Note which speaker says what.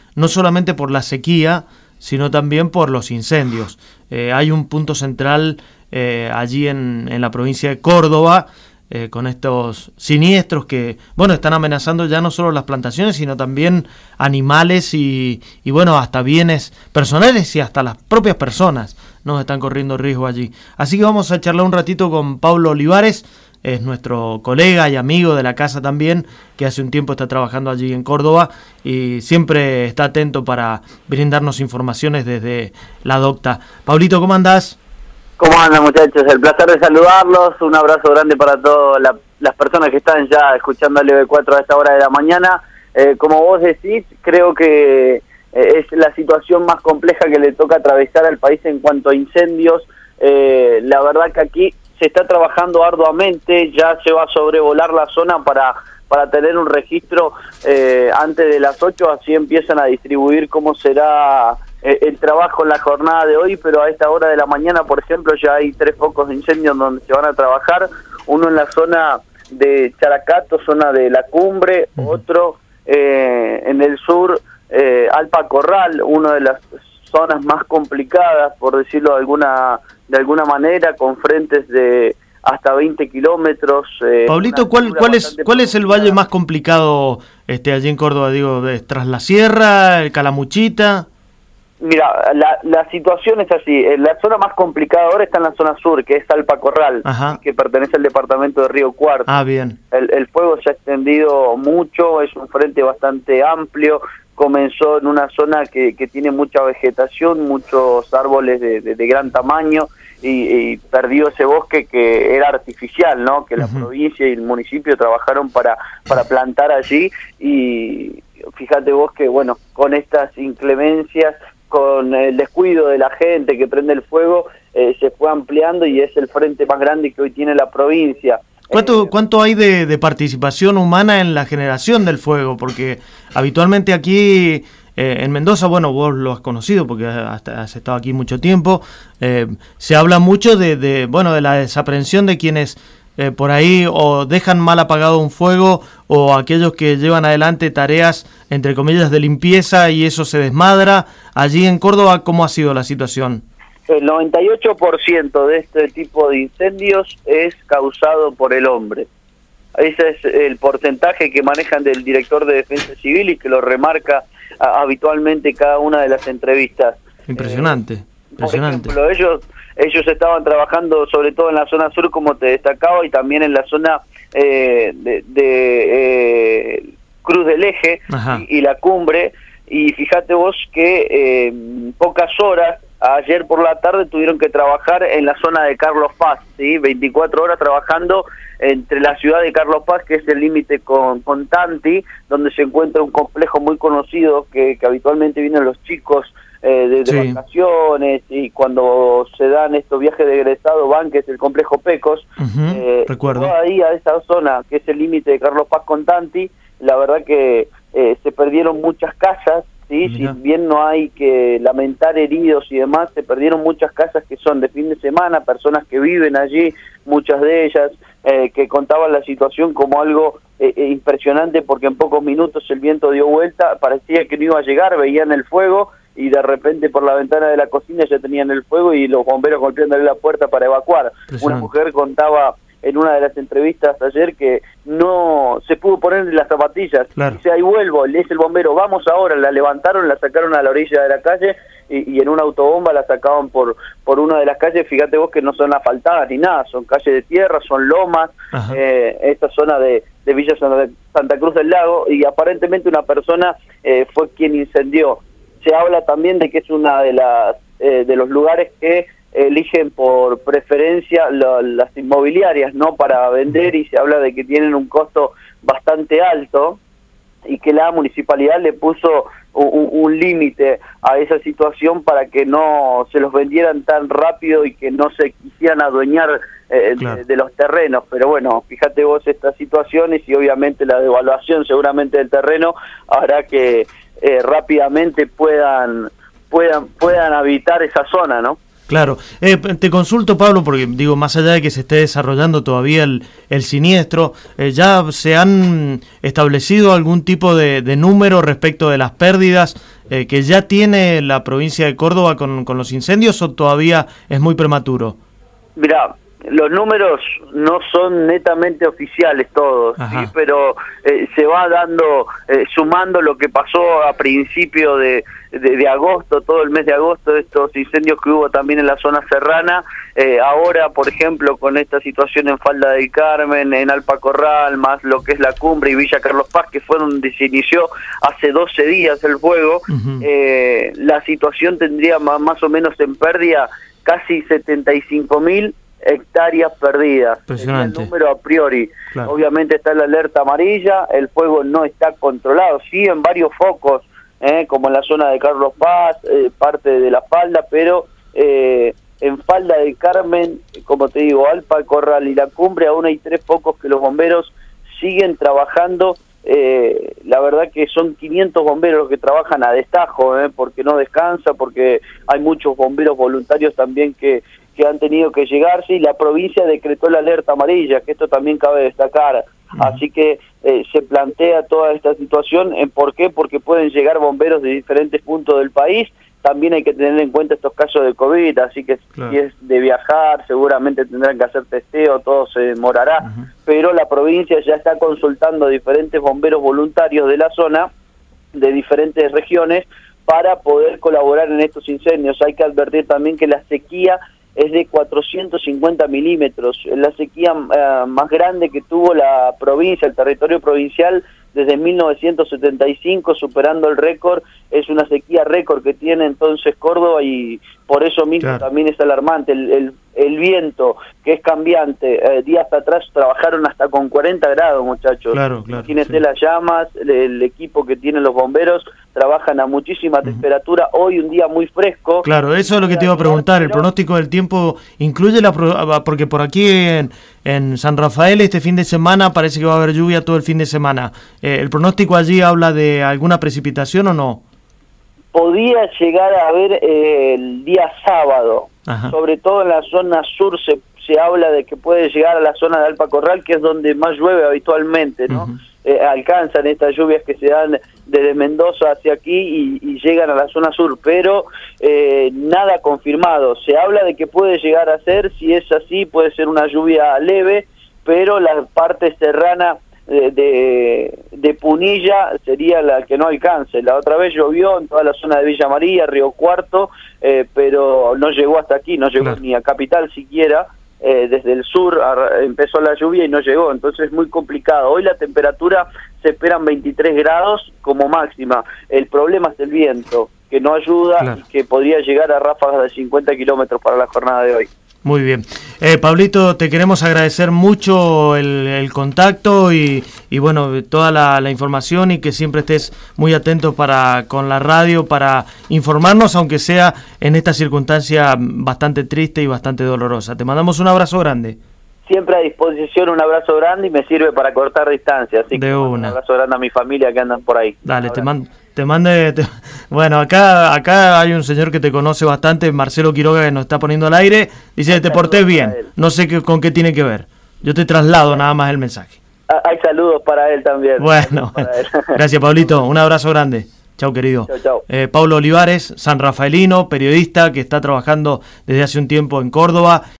Speaker 1: no solamente por la sequía, sino también por los incendios. Hay un punto central allí en la provincia de Córdoba, con estos siniestros que, bueno, están amenazando ya no solo las plantaciones, sino también animales y bueno, hasta bienes personales y hasta las propias personas nos están corriendo riesgo allí. Así que vamos a charlar un ratito con Pablo Olivares, es nuestro colega y amigo de la casa también, que hace un tiempo está trabajando allí en Córdoba y siempre está atento para brindarnos informaciones desde la docta. Pablito, ¿cómo andás?
Speaker 2: ¿Cómo andan, muchachos? El placer de saludarlos, un abrazo grande para todas las personas que están ya escuchando el LB4 a esta hora de la mañana. Como vos decís, creo que es la situación más compleja que le toca atravesar al país en cuanto a incendios. La verdad que aquí se está trabajando arduamente, ya se va a sobrevolar la zona para tener un registro antes de las 8, así empiezan a distribuir cómo será el trabajo en la jornada de hoy, pero a esta hora de la mañana, por ejemplo, ya hay 3 focos de incendio donde se van a trabajar, uno en la zona de Characato, zona de La Cumbre, otro en el sur, Alpa Corral, una de las zonas más complicadas, por decirlo de alguna manera, con frentes de hasta 20 kilómetros.
Speaker 1: Pablito, ¿cuál es el valle más complicado allí en Córdoba? Digo, tras la Sierra, el Calamuchita.
Speaker 2: Mira, la situación es así. La zona más complicada ahora está en la zona sur, que es Alpa Corral, que pertenece al departamento de Río Cuarto.
Speaker 1: Ah, bien.
Speaker 2: El fuego se ha extendido mucho, es un frente bastante amplio. Comenzó en una zona que tiene mucha vegetación, muchos árboles de gran tamaño, y perdió ese bosque que era artificial, ¿no? Que la provincia y el municipio trabajaron para plantar allí, y fíjate vos que, bueno, con estas inclemencias, con el descuido de la gente que prende el fuego, se fue ampliando y es el frente más grande que hoy tiene la provincia.
Speaker 1: ¿Cuánto hay de participación humana en la generación del fuego? Porque habitualmente aquí en Mendoza, bueno, vos lo has conocido porque has estado aquí mucho tiempo, se habla mucho de la desaprensión de quienes por ahí o dejan mal apagado un fuego o aquellos que llevan adelante tareas, entre comillas, de limpieza y eso se desmadra. Allí en Córdoba, ¿cómo ha sido la situación?
Speaker 2: El 98% de este tipo de incendios es causado por el hombre. Ese es el porcentaje que manejan del director de Defensa Civil y que lo remarca habitualmente cada una de las entrevistas.
Speaker 1: Impresionante, impresionante.
Speaker 2: Por ejemplo, ellos estaban trabajando sobre todo en la zona sur, como te destacaba, y también en la zona de Cruz del Eje y La Cumbre, y fíjate vos que en pocas horas, ayer por la tarde, tuvieron que trabajar en la zona de Carlos Paz, ¿sí? 24 horas trabajando entre la ciudad de Carlos Paz, que es el límite con Tanti, donde se encuentra un complejo muy conocido que habitualmente vienen los chicos de vacaciones, y cuando se dan estos viajes de egresado van, que es el complejo Pecos.
Speaker 1: Recuerdo.
Speaker 2: Ahí a esa zona, que es el límite de Carlos Paz con Tanti, la verdad que se perdieron muchas casas, ¿sí? Si bien no hay que lamentar heridos y demás, se perdieron muchas casas que son de fin de semana, personas que viven allí, muchas de ellas, que contaban la situación como algo impresionante, porque en pocos minutos el viento dio vuelta, parecía que no iba a llegar, veían el fuego, y de repente por la ventana de la cocina ya tenían el fuego y los bomberos golpeándole la puerta para evacuar. Una mujer contaba en una de las entrevistas ayer que no se pudo poner las zapatillas. Dice, ahí vuelvo, le dice el bombero, vamos ahora, la levantaron, la sacaron a la orilla de la calle y en una autobomba la sacaban por una de las calles. Fíjate vos que no son asfaltadas ni nada, son calles de tierra, son lomas, esta zona de Villa Santa Cruz del Lago, y aparentemente una persona fue quien incendió. Se habla también de que es una de los lugares que eligen por preferencia las inmobiliarias, ¿no?, para vender, y se habla de que tienen un costo bastante alto y que la municipalidad le puso un límite a esa situación para que no se los vendieran tan rápido y que no se quisieran adueñar de los terrenos. Pero bueno, fíjate vos estas situaciones, y obviamente la devaluación seguramente del terreno hará que rápidamente puedan habitar esa zona, ¿no?
Speaker 1: Claro. Te consulto, Pablo, porque digo, más allá de que se esté desarrollando todavía el siniestro, ¿ya se han establecido algún tipo de número respecto de las pérdidas que ya tiene la provincia de Córdoba con los incendios, o todavía es muy prematuro?
Speaker 2: Mirá, los números no son netamente oficiales todos, ¿sí? Pero se va dando, sumando lo que pasó a principio de agosto, todo el mes de agosto, estos incendios que hubo también en la zona serrana. Ahora, por ejemplo, con esta situación en Falda del Carmen, en Alpacorral, más lo que es La Cumbre y Villa Carlos Paz, que fue donde se inició hace 12 días el fuego, la situación tendría más o menos en pérdida casi 75.000 hectáreas perdidas.
Speaker 1: Impresionante.
Speaker 2: El número a priori. Claro. Obviamente está la alerta amarilla, el fuego no está controlado, sí en varios focos, como en la zona de Carlos Paz, parte de la Falda, pero en Falda del Carmen, como te digo, Alpacorral y La Cumbre, aún hay 3 focos que los bomberos siguen trabajando. La verdad que son 500 bomberos los que trabajan a destajo, porque no descansa, porque hay muchos bomberos voluntarios también que han tenido que llegarse, y la provincia decretó la alerta amarilla, que esto también cabe destacar. Así que se plantea toda esta situación. ¿Por qué? Porque pueden llegar bomberos de diferentes puntos del país. También hay que tener en cuenta estos casos de COVID, así que claro, si es de viajar, seguramente tendrán que hacer testeo, todo se demorará, pero la provincia ya está consultando a diferentes bomberos voluntarios de la zona, de diferentes regiones, para poder colaborar en estos incendios. Hay que advertir también que la sequía es de 450 milímetros, la sequía más grande que tuvo la provincia, el territorio provincial, desde 1975, superando el récord. Es una sequía récord que tiene entonces Córdoba, y por eso mismo claro, también es alarmante. El viento, que es cambiante, días atrás trabajaron hasta con 40 grados, muchachos. Claro, imagínense las llamas, el equipo que tienen los bomberos, trabajan a muchísima temperatura. Hoy un día muy fresco.
Speaker 1: Claro, eso es lo que te iba a preguntar. ¿El pronóstico del tiempo incluye porque por aquí en San Rafael este fin de semana parece que va a haber lluvia todo el fin de semana? ¿El pronóstico allí habla de alguna precipitación o no?
Speaker 2: Podía llegar a haber el día sábado, sobre todo en la zona sur se habla de que puede llegar a la zona de Alpacorral, que es donde más llueve habitualmente, ¿no? Alcanzan estas lluvias que se dan desde Mendoza hacia aquí y llegan a la zona sur, pero nada confirmado. Se habla de que puede llegar a ser, si es así, puede ser una lluvia leve, pero la parte serrana de Punilla sería la que no alcance. La otra vez llovió en toda la zona de Villa María, Río Cuarto, pero no llegó hasta aquí, no llegó ni a Capital siquiera. Desde el sur empezó la lluvia y no llegó, entonces es muy complicado. Hoy la temperatura se esperan 23 grados como máxima. El problema es el viento, que no ayuda y que podría llegar a ráfagas de 50 kilómetros para la jornada de hoy.
Speaker 1: Muy bien. Pablito, te queremos agradecer mucho el contacto y bueno, toda la información, y que siempre estés muy atento con la radio para informarnos, aunque sea en esta circunstancia bastante triste y bastante dolorosa. Te mandamos un abrazo grande.
Speaker 2: Siempre a disposición, un abrazo grande, y me sirve para cortar distancia. Así que un abrazo grande a mi familia que andan por ahí.
Speaker 1: Dale, bueno, acá hay un señor que te conoce bastante, Marcelo Quiroga, que nos está poniendo al aire. Dice, te portés bien. No sé con qué tiene que ver. Yo te traslado nada más el mensaje.
Speaker 2: Hay saludos para él también.
Speaker 1: Bueno, gracias, Pablito. Un abrazo grande. Chau, querido.
Speaker 2: Chau.
Speaker 1: Pablo Olivares, sanrafaelino, periodista que está trabajando desde hace un tiempo en Córdoba.